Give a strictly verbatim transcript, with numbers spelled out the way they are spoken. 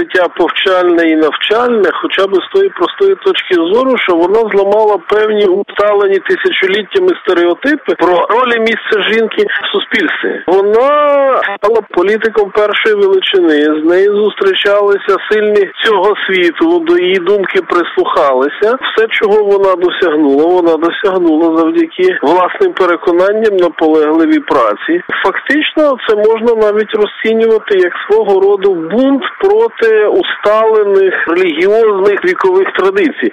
життя повчальне і навчальне, хоча б з тої простої точки зору, що вона зламала певні усталені тисячоліттями стереотипи про роль і місце жінки в суспільстві. Вона стала політиком першої величини, з нею зустрічалися сильні цього світу, до її думки прислухалися. Все, чого вона досягнула, вона досягнула завдяки власним переконанням, наполегливій праці. Фактично, це можна навіть розцінювати як свого роду бунт проти усталених релігіозних вікових традицій.